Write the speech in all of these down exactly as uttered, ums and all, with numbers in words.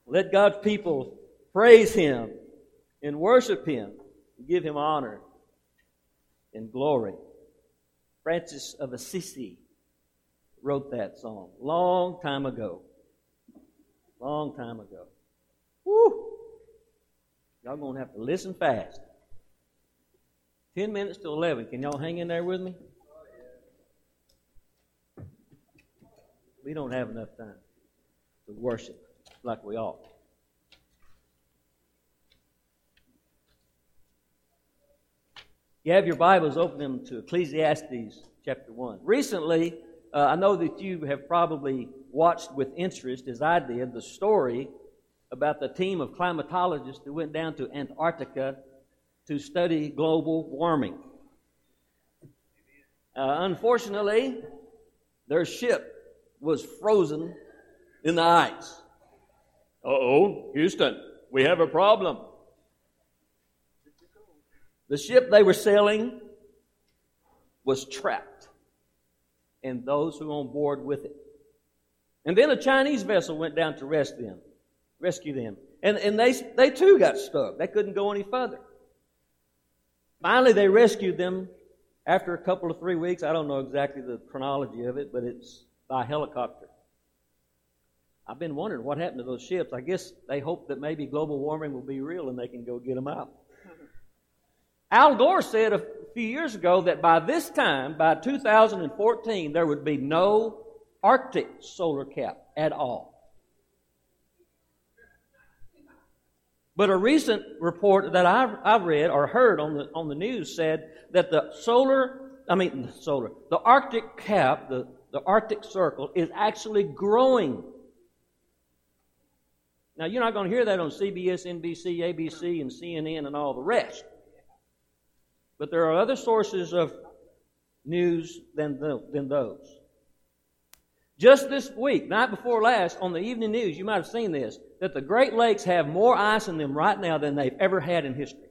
Let God's people praise Him and worship Him and give Him honor and glory. Francis of Assisi wrote that song long time ago. Long time ago. Woo! Y'all going to have to listen fast. Ten minutes to eleven. Can y'all hang in there with me? We don't have enough time to worship like we ought. You have your Bibles, open them to Ecclesiastes chapter one. Recently, uh, I know that you have probably watched with interest, as I did, the story about the team of climatologists who went down to Antarctica to study global warming. Uh, unfortunately, their ship was frozen in the ice. Uh-oh, Houston, we have a problem. The ship they were sailing was trapped, and those who were on board with it. And then a Chinese vessel went down to rescue them, rescue them. And, and they, they too got stuck. They couldn't go any further. Finally, they rescued them after a couple of three weeks. I don't know exactly the chronology of it, but it's by helicopter. I've been wondering what happened to those ships. I guess they hope that maybe global warming will be real and they can go get them out. Al Gore said a few years ago that by this time, by two thousand fourteen, there would be no Arctic solar cap at all. But a recent report that I've, I've read or heard on the on the news said that the solar, I mean the solar, the Arctic cap, the, the Arctic Circle is actually growing. Now you're not going to hear that on C B S, N B C, A B C, and C N N and all the rest. But there are other sources of news than, the, than those. Just this week, night before last, on the evening news, you might have seen this, that the Great Lakes have more ice in them right now than they've ever had in history.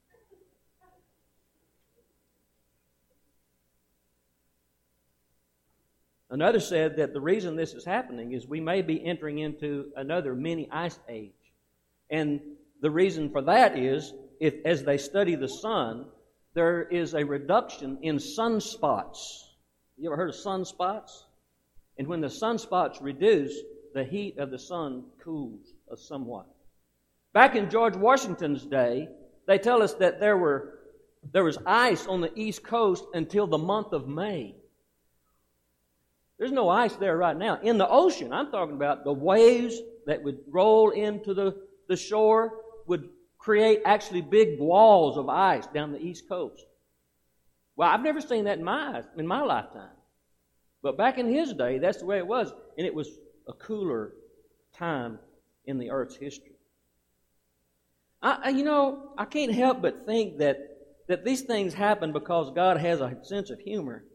Another said that the reason this is happening is we may be entering into another mini ice age. And the reason for that is, if as they study the sun, there is a reduction in sunspots. You ever heard of sunspots? And when the sunspots reduce, the heat of the sun cools somewhat. Back in George Washington's day, they tell us that there were there was ice on the East Coast until the month of May. There's no ice there right now. In the ocean, I'm talking about the waves that would roll into the, the shore would create actually big walls of ice down the East Coast. Well, I've never seen that in my in my lifetime. But back in his day, that's the way it was. And it was a cooler time in the earth's history. I, you know, I can't help but think that, that these things happen because God has a sense of humor.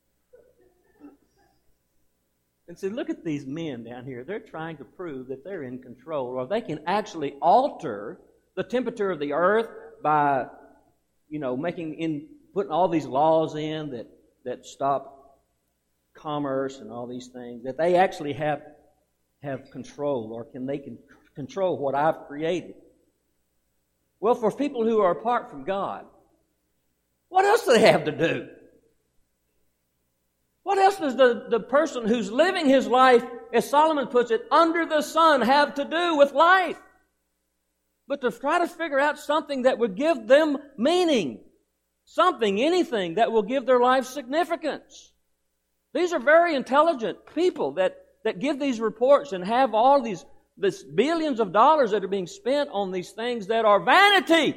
And so look at these men down here. They're trying to prove that they're in control, or they can actually alter the temperature of the earth by, you know, making in putting all these laws in that, that stop commerce and all these things, that they actually have have control, or can they can control what I've created. Well, for people who are apart from God, what else do they have to do? What else does the, the person who's living his life, as Solomon puts it, under the sun have to do with life? But to try to figure out something that would give them meaning. Something, anything that will give their life significance. These are very intelligent people that, that give these reports and have all these this billions of dollars that are being spent on these things that are vanity.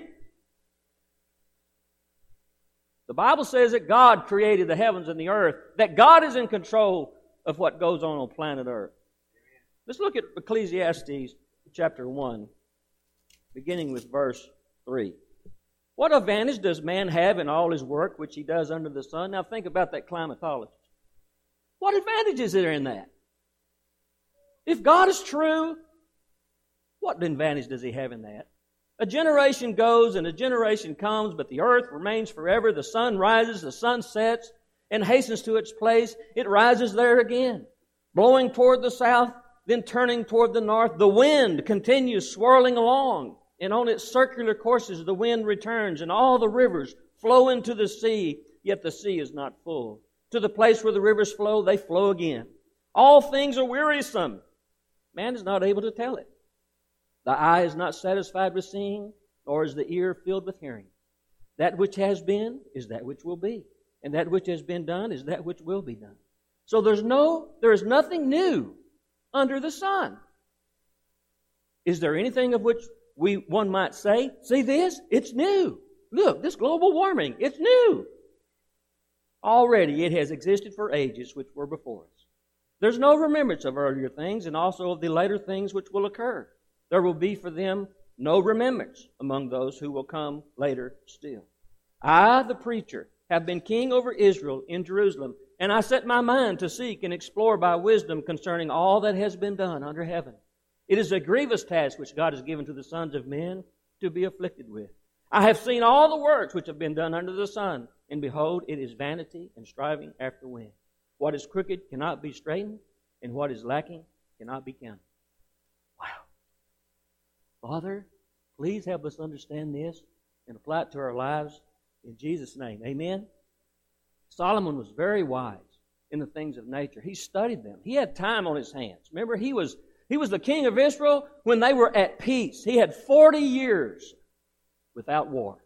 The Bible says that God created the heavens and the earth, that God is in control of what goes on on planet Earth. Let's look at Ecclesiastes chapter one, beginning with verse three. What advantage does man have in all his work which he does under the sun? Now think about that climatologist. What advantage is there in that? If God is true, what advantage does he have in that? A generation goes and a generation comes, but the earth remains forever. The sun rises, the sun sets, and hastens to its place. It rises there again, blowing toward the south Then turning toward the north, the wind continues swirling along. And on its circular courses, the wind returns, and all the rivers flow into the sea, yet the sea is not full. To the place where the rivers flow, they flow again. All things are wearisome. Man is not able to tell it. The eye is not satisfied with seeing, nor is the ear filled with hearing. That which has been is that which will be, and that which has been done is that which will be done. So there's no, there is nothing new under the sun. Is there anything of which we one might say, see this? It's new. Look, this global warming, it's new. Already it has existed for ages which were before us. There's no remembrance of earlier things, and also of the later things which will occur. There will be for them no remembrance among those who will come later still. I, the preacher, have been king over Israel in Jerusalem, and I set my mind to seek and explore by wisdom concerning all that has been done under heaven. It is a grievous task which God has given to the sons of men to be afflicted with. I have seen all the works which have been done under the sun, and behold, it is vanity and striving after wind. What is crooked cannot be straightened, and what is lacking cannot be counted. Wow. Father, please help us understand this and apply it to our lives in Jesus' name. Amen? Solomon was very wise in the things of nature. He studied them. He had time on his hands. Remember, he was, he was the king of Israel when they were at peace. He had forty years without war.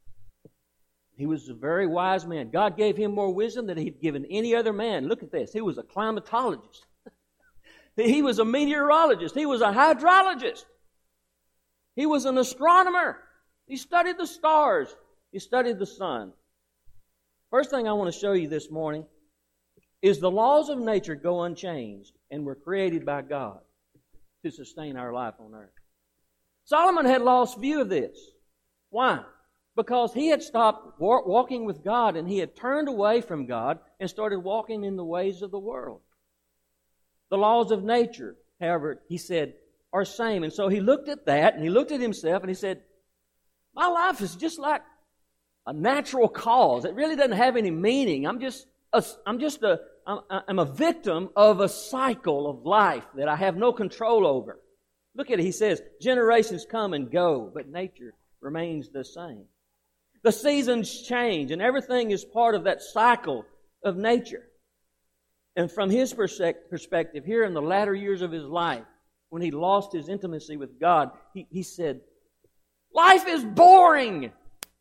He was a very wise man. God gave him more wisdom than he'd given any other man. Look at this. He was a climatologist. He was a meteorologist. He was a hydrologist. He was an astronomer. He studied the stars. He studied the sun. First thing I want to show you this morning is the laws of nature go unchanged and were created by God to sustain our life on earth. Solomon had lost view of this. Why? Because he had stopped walking with God and he had turned away from God and started walking in the ways of the world. The laws of nature, however, he said, are same. And so he looked at that and he looked at himself and he said, my life is just like a natural cause. It really doesn't have any meaning. I'm just a, I'm just a, I'm, I'm a victim of a cycle of life that I have no control over. Look at it. He says, generations come and go, but nature remains the same. The seasons change, and everything is part of that cycle of nature. And from his perspective, here in the latter years of his life, when he lost his intimacy with God, he, he said, life is boring. You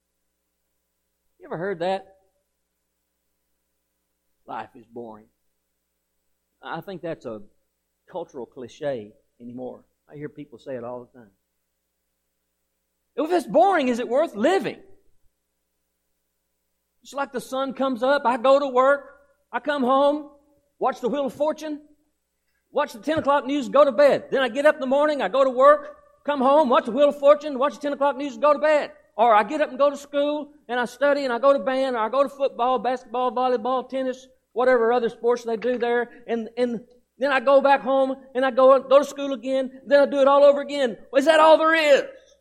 ever heard that? Life is boring. I think that's a cultural cliche anymore. I hear people say it all the time. If it's boring, is it worth living? It's like the sun comes up, I go to work, I come home, watch the Wheel of Fortune, watch the ten o'clock news, go to bed. Then I get up in the morning, I go to work, come home, watch the Wheel of Fortune, watch the ten o'clock news, and go to bed. Or I get up and go to school, and I study, and I go to band, or I go to football, basketball, volleyball, tennis, whatever other sports they do there, and, and then I go back home, and I go, go to school again, then I do it all over again. Well, is that all there is?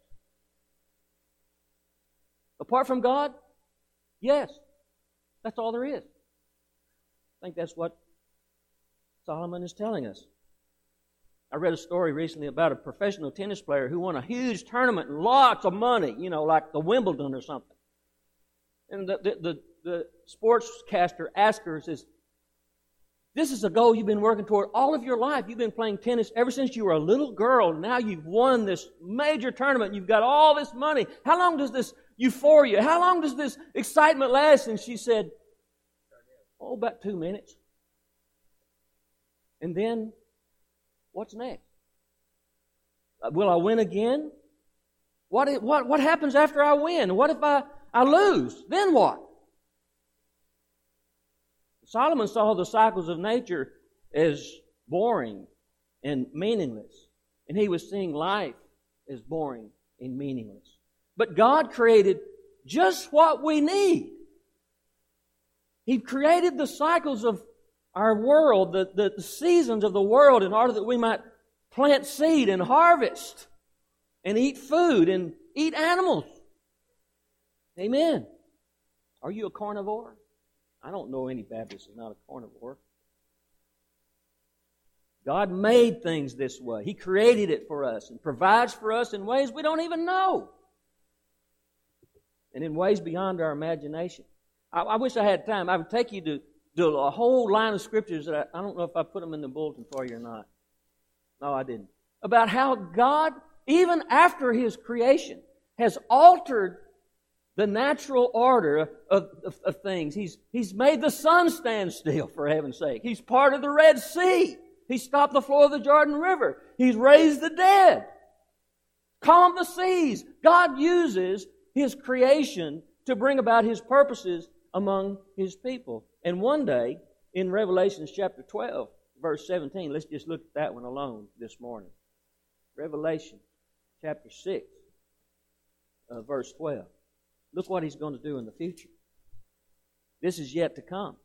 Apart from God? Yes. That's all there is. I think that's what Solomon is telling us. I read a story recently about a professional tennis player who won a huge tournament and lots of money, you know, like the Wimbledon or something. And the, the, the, the sportscaster asked her, says, this is a goal you've been working toward all of your life. You've been playing tennis ever since you were a little girl. Now you've won this major tournament. You've got all this money. How long does this euphoria, how long does this excitement last? And she said, oh, about two minutes. And then, what's next? Uh, will I win again? What, if, what, what happens after I win? What if I, I lose? Then what? Solomon saw the cycles of nature as boring and meaningless. And he was seeing life as boring and meaningless. But God created just what we need. He created the cycles of our world, the, the, the seasons of the world, in order that we might plant seed and harvest and eat food and eat animals. Amen. Are you a carnivore? I don't know any Baptist is not a carnivore. God made things this way. He created it for us and provides for us in ways we don't even know. And in ways beyond our imagination. I, I wish I had time. I would take you to, to a whole line of scriptures that I, I don't know if I put them in the bulletin for you or not. No, I didn't. About how God, even after His creation, has altered the natural order of, of, of things. He's, he's made the sun stand still, for heaven's sake. He's parted the Red Sea. He stopped the flow of the Jordan River. He's raised the dead. Calmed the seas. God uses His creation to bring about His purposes among His people. And one day, in Revelation chapter twelve, verse seventeen, let's just look at that one alone this morning. Revelation chapter six, uh, verse twelve. Look what He's going to do in the future. This is yet to come.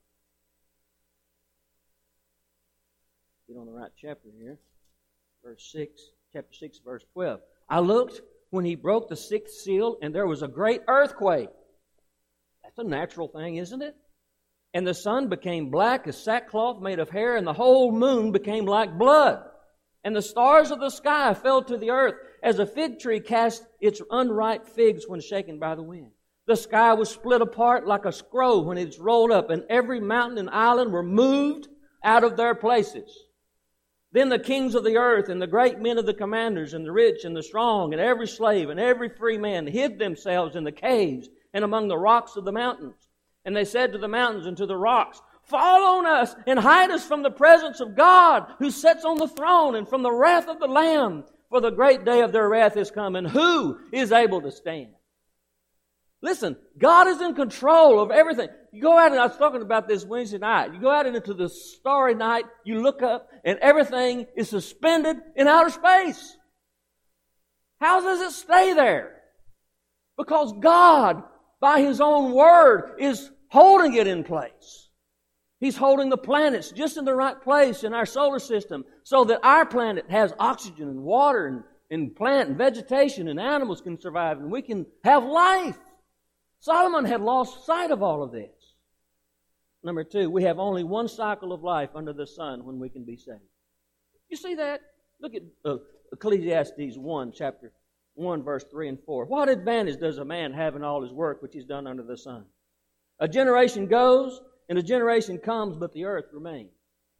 Get on the right chapter here. Verse six, chapter six, verse twelve. I looked when He broke the sixth seal, and there was a great earthquake. That's a natural thing, isn't it? And the sun became black as sackcloth made of hair, and the whole moon became like blood. And the stars of the sky fell to the earth, as a fig tree casts its unripe figs when shaken by the wind. The sky was split apart like a scroll when it's rolled up, and every mountain and island were moved out of their places. Then the kings of the earth and the great men of the commanders and the rich and the strong and every slave and every free man hid themselves in the caves and among the rocks of the mountains. And they said to the mountains and to the rocks, fall on us and hide us from the presence of God who sits on the throne and from the wrath of the Lamb. For the great day of their wrath is come, and who is able to stand? Listen, God is in control of everything. You go out, and I was talking about this Wednesday night. You go out into the starry night, you look up, and everything is suspended in outer space. How does it stay there? Because God, by His own Word, is holding it in place. He's holding the planets just in the right place in our solar system so that our planet has oxygen and water and, and plant and vegetation and animals can survive and we can have life. Solomon had lost sight of all of this. Number two, we have only one cycle of life under the sun when we can be saved. You see that? Look at uh, Ecclesiastes one, chapter one, verse three and four. What advantage does a man have in all his work which he's done under the sun? A generation goes and a generation comes, but the earth remains.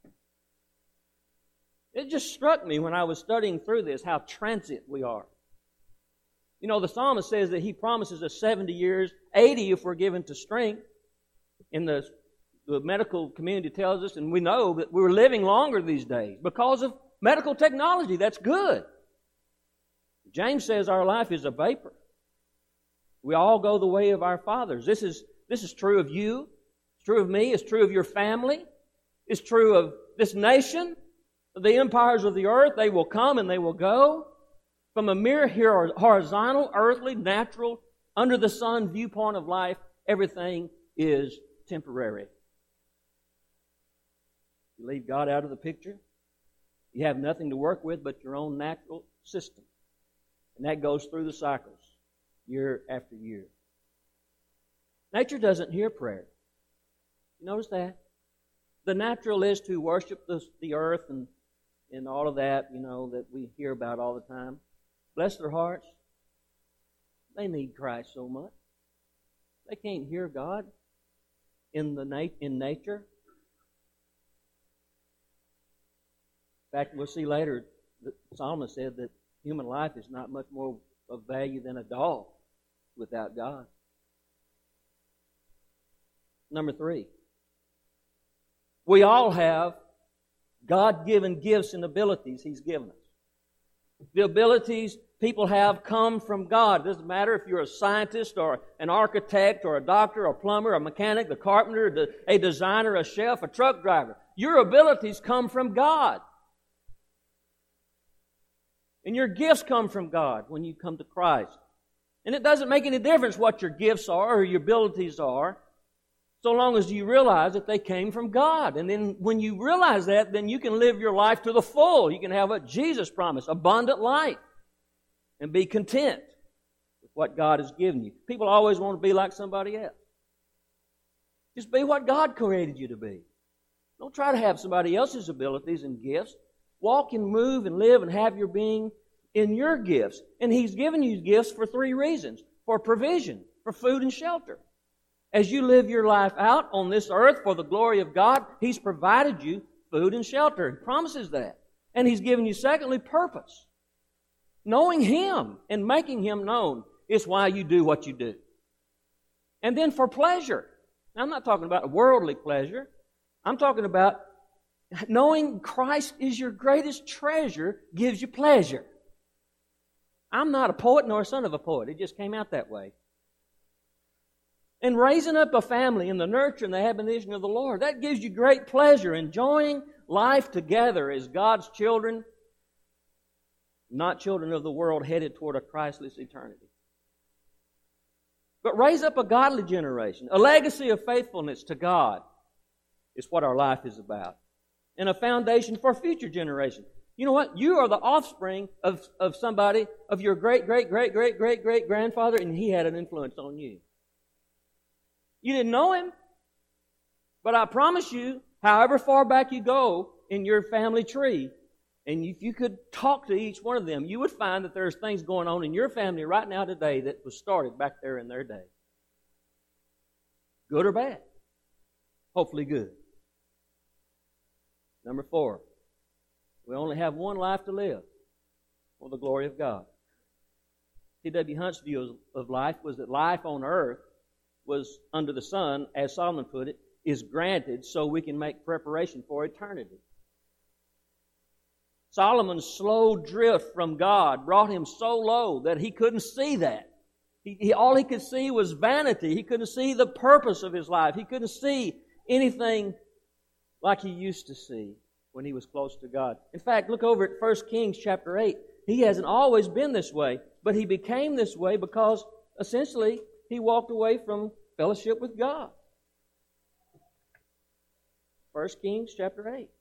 It just struck me when I was studying through this how transient we are. You know, the psalmist says that he promises us seventy years, eighty if we're given to strength. In the, the medical community tells us, and we know that we're living longer these days because of medical technology. That's good. James says our life is a vapor. We all go the way of our fathers. This is, this is true of you. It's true of me. It's true of your family. It's true of this nation. The empires of the earth, they will come and they will go. From a mere horizontal, earthly, natural, under the sun viewpoint of life, everything is temporary. You leave God out of the picture, you have nothing to work with but your own natural system. And that goes through the cycles, year after year. Nature doesn't hear prayer. You notice that? The naturalists who worship the, the earth and, and all of that, you know, that we hear about all the time, bless their hearts, they need Christ so much. They can't hear God in the nat- in nature. In fact, we'll see later, the psalmist said that human life is not much more of value than a dog without God. Number three, we all have God-given gifts and abilities He's given us. The abilities people have come from God. It doesn't matter if you're a scientist or an architect or a doctor or a plumber or a mechanic, a carpenter, a designer, a chef, a truck driver. Your abilities come from God. And your gifts come from God when you come to Christ. And it doesn't make any difference what your gifts are or your abilities are, so long as you realize that they came from God. And then when you realize that, then you can live your life to the full. You can have what Jesus promised, abundant life, and be content with what God has given you. People always want to be like somebody else. Just be what God created you to be. Don't try to have somebody else's abilities and gifts. walk and move and live and have your being in your gifts. And He's given you gifts for three reasons. For provision, for food and shelter. As you live your life out on this earth for the glory of God, He's provided you food and shelter. He promises that. And He's given you, secondly, purpose. Knowing Him and making Him known is why you do what you do. And then for pleasure. Now, I'm not talking about worldly pleasure. I'm talking about knowing Christ is your greatest treasure gives you pleasure. I'm not a poet nor a son of a poet. It just came out that way. And raising up a family in the nurture and the admonition of the Lord, that gives you great pleasure. Enjoying life together as God's children, not children of the world headed toward a Christless eternity. But raise up a godly generation. A legacy of faithfulness to God is what our life is about. And a foundation for future generations. You know what? You are the offspring of, of somebody, of your great, great, great, great, great, great grandfather, and he had an influence on you. You didn't know him, but I promise you, however far back you go in your family tree, and if you could talk to each one of them, you would find that there's things going on in your family right now today that was started back there in their day. Good or bad? Hopefully good. Number four, we only have one life to live for the glory of God. T W Hunt's view of life was that life on earth was under the sun, as Solomon put it, is granted so we can make preparation for eternity. Solomon's slow drift from God brought him so low that he couldn't see that. He, he, all he could see was vanity. He couldn't see the purpose of his life. He couldn't see anything like he used to see when he was close to God. In fact, look over at First Kings chapter eight. He hasn't always been this way, but he became this way because essentially he walked away from fellowship with God. First Kings chapter eight.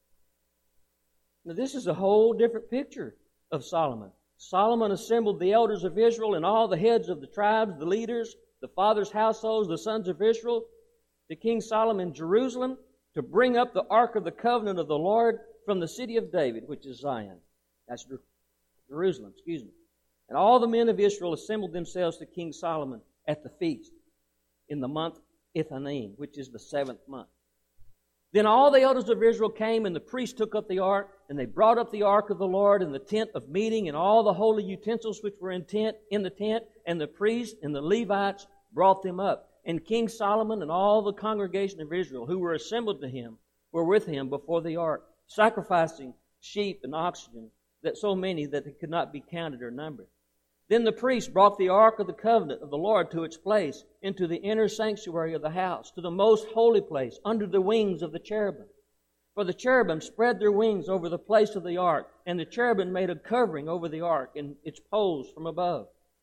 Now this is a whole different picture of Solomon. Solomon assembled the elders of Israel and all the heads of the tribes, the leaders, the fathers' households, the sons of Israel, to King Solomon in Jerusalem, to bring up the ark of the covenant of the Lord from the city of David, which is Zion. That's Jerusalem, excuse me. And all the men of Israel assembled themselves to King Solomon at the feast in the month Ethanim, which is the seventh month. Then all the elders of Israel came, and the priests took up the ark, and they brought up the ark of the Lord and the tent of meeting and all the holy utensils which were in tent in the tent, and the priests and the Levites brought them up. And King Solomon and all the congregation of Israel who were assembled to him were with him before the ark, sacrificing sheep and oxen, that so many that it could not be counted or numbered. Then the priests brought the ark of the covenant of the Lord to its place, into the inner sanctuary of the house, to the most holy place, under the wings of the cherubim. For the cherubim spread their wings over the place of the ark, and the cherubim made a covering over the ark and its poles from above.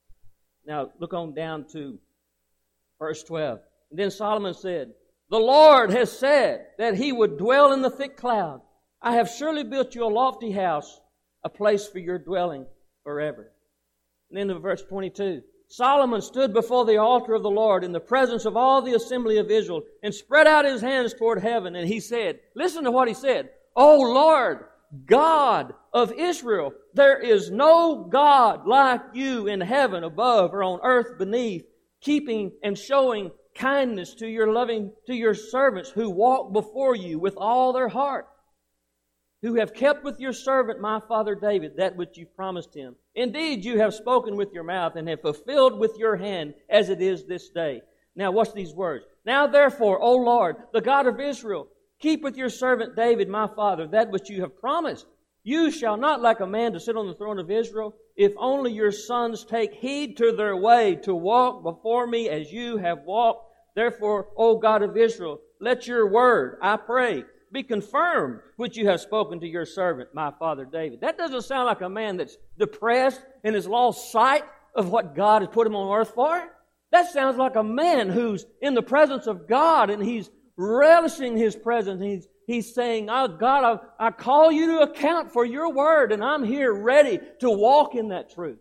Now look on down to verse twelve. And then Solomon said, "The Lord has said that He would dwell in the thick cloud. I have surely built you a lofty house, a place for your dwelling forever." And then in verse twenty-two, Solomon stood before the altar of the Lord in the presence of all the assembly of Israel and spread out his hands toward heaven. And he said, listen to what he said, "O Lord, God of Israel, there is no God like you in heaven above or on earth beneath, keeping and showing kindness to your loving, to your servants who walk before you with all their heart, who have kept with your servant my father David that which you promised him. Indeed, you have spoken with your mouth and have fulfilled with your hand as it is this day." Now, what's these words? "Now therefore, O Lord, the God of Israel, keep with your servant David my father that which you have promised. You shall not like a man to sit on the throne of Israel, if only your sons take heed to their way to walk before me as you have walked. Therefore, O God of Israel, let your word, I pray, be confirmed, which you have spoken to your servant, my father David." That doesn't sound like a man that's depressed and has lost sight of what God has put him on earth for. That sounds like a man who's in the presence of God and he's relishing His presence. He's, he's saying, "Oh God, I, I call you to account for your word, and I'm here ready to walk in that truth."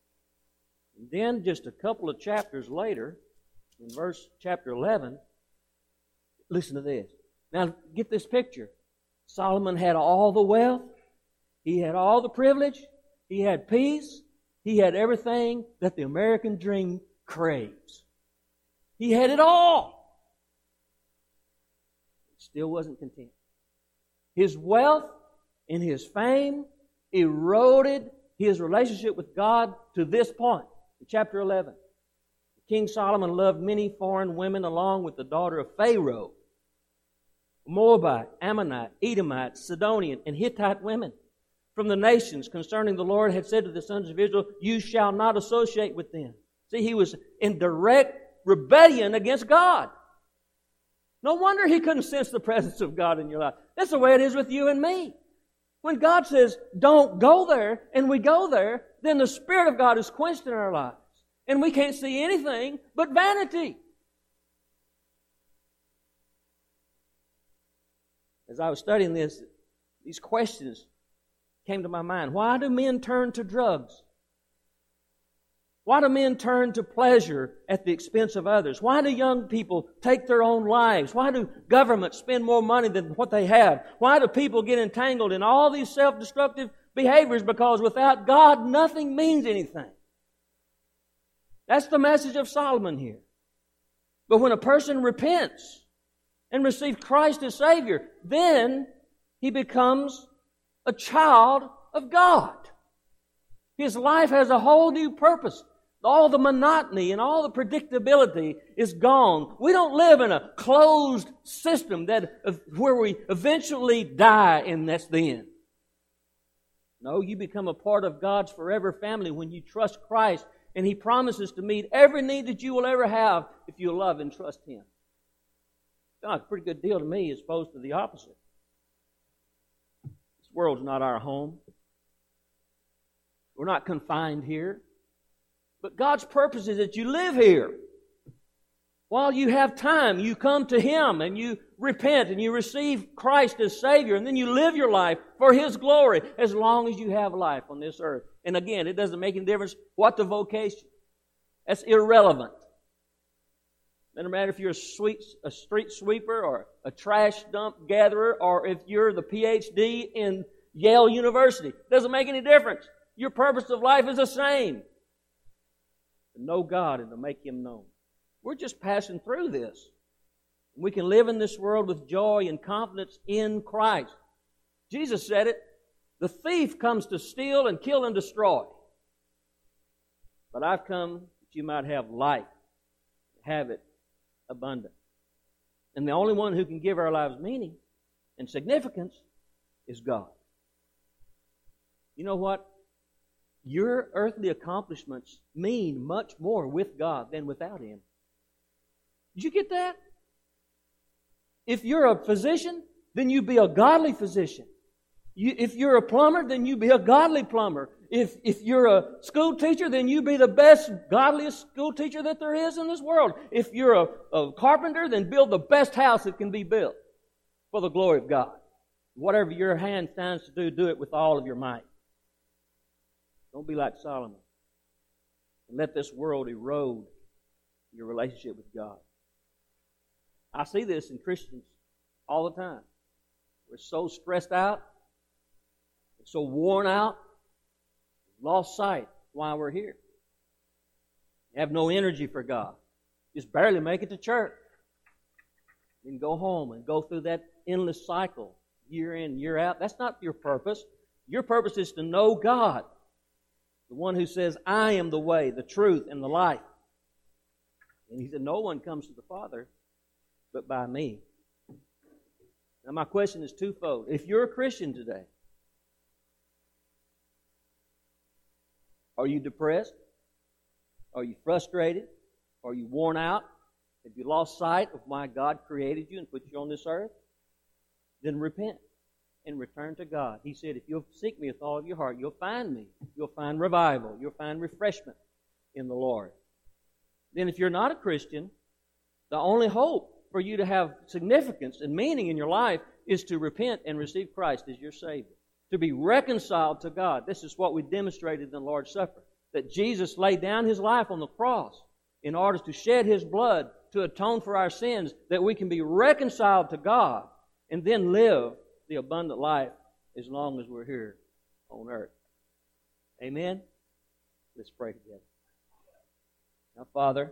And then just a couple of chapters later, in verse chapter eleven, listen to this. Now, get this picture. Solomon had all the wealth. He had all the privilege. He had peace. He had everything that the American dream craves. He had it all. He still wasn't content. His wealth and his fame eroded his relationship with God to this point. In chapter eleven, King Solomon loved many foreign women along with the daughter of Pharaoh, Moabite, Ammonite, Edomite, Sidonian, and Hittite women from the nations concerning the Lord had said to the sons of Israel, you shall not associate with them. See, he was in direct rebellion against God. No wonder he couldn't sense the presence of God in your life. That's the way it is with you and me. When God says, don't go there, and we go there, then the Spirit of God is quenched in our lives. And we can't see anything but vanity. As I was studying this, these questions came to my mind. Why do men turn to drugs? Why do men turn to pleasure at the expense of others? Why do young people take their own lives? Why do governments spend more money than what they have? Why do people get entangled in all these self-destructive behaviors? Because without God, nothing means anything. That's the message of Solomon here. But when a person repents and receives Christ as Savior, then he becomes a child of God. His life has a whole new purpose. All the monotony and all the predictability is gone. We don't live in a closed system that where we eventually die and that's the end. No, you become a part of God's forever family when you trust Christ, and He promises to meet every need that you will ever have if you love and trust Him. Sounds like a pretty good deal to me as opposed to the opposite. This world's not our home. We're not confined here. But God's purpose is that you live here. While you have time, you come to Him and you repent and you receive Christ as Savior, and then you live your life for His glory as long as you have life on this earth. And again, it doesn't make any difference what the vocation. That's irrelevant. Doesn't matter if you're a, sweet, a street sweeper or a trash dump gatherer or if you're the P H D in Yale University. Doesn't make any difference. Your purpose of life is the same. To know God and to make Him known. We're just passing through this. We can live in this world with joy and confidence in Christ. Jesus said it, the thief comes to steal and kill and destroy. But I've come that you might have life, have it abundant. And the only one who can give our lives meaning and significance is God. You know what? Your earthly accomplishments mean much more with God than without Him. Did you get that? If you're a physician, then you be a godly physician. You, if you're a plumber, then you be a godly plumber. If, if you're a school teacher, then you be the best, godliest school teacher that there is in this world. If you're a, a carpenter, then build the best house that can be built for the glory of God. Whatever your hand finds to do, do it with all of your might. Don't be like Solomon. And let this world erode your relationship with God. I see this in Christians all the time. We're so stressed out, we're so worn out, lost sight why we're here. You have no energy for God. Just barely make it to church. Then go home and go through that endless cycle, year in, year out. That's not your purpose. Your purpose is to know God. The one who says, I am the way, the truth, and the life. And He said, no one comes to the Father but by me. Now my question is twofold. If you're a Christian today, are you depressed? Are you frustrated? Are you worn out? Have you lost sight of why God created you and put you on this earth? Then repent and return to God. He said, if you'll seek me with all of your heart, you'll find me. You'll find revival. You'll find refreshment in the Lord. Then if you're not a Christian, the only hope for you to have significance and meaning in your life is to repent and receive Christ as your Savior. To be reconciled to God. This is what we demonstrated in the Lord's Supper. That Jesus laid down His life on the cross in order to shed His blood to atone for our sins, that we can be reconciled to God and then live the abundant life as long as we're here on earth. Amen? Let's pray together. Now, Father,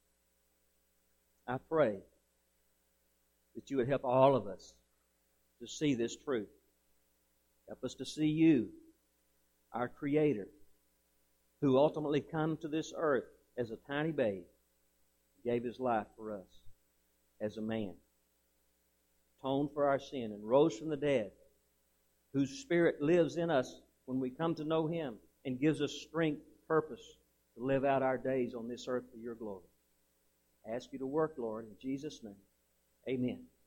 I pray that you would help all of us to see this truth. Help us to see you, our Creator, who ultimately come to this earth as a tiny babe, gave His life for us as a man, atoned for our sin, and rose from the dead, whose Spirit lives in us when we come to know Him and gives us strength, purpose to live out our days on this earth for your glory. I ask you to work, Lord, in Jesus' name. Amen.